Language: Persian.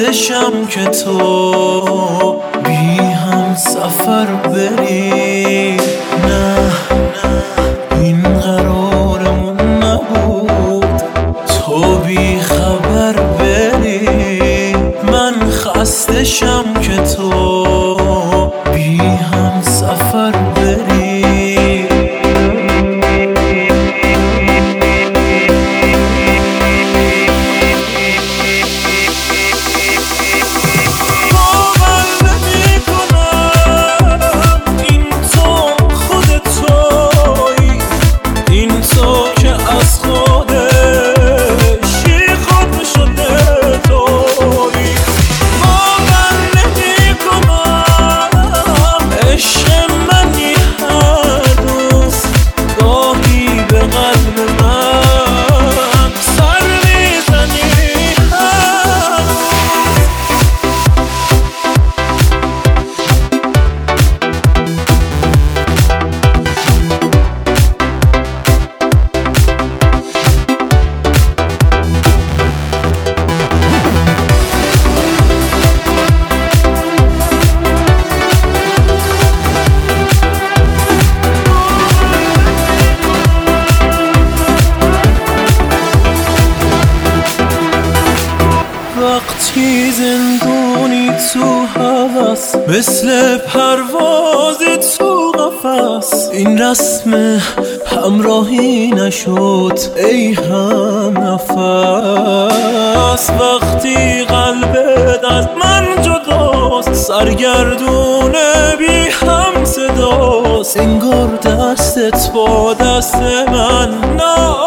خستشم که تو بی هم سفر بری. نه این قرارمون نبود تو بی خبر بری. من خستشم که تو بی هم سفر بری. وقتی زندونی تو هوس مثل پرواز تو قفس، این رسم همراهی نشد ای هم نفس. وقتی قلبت از من جداست سرگردون بی هم صداست، انگار دستت با دست من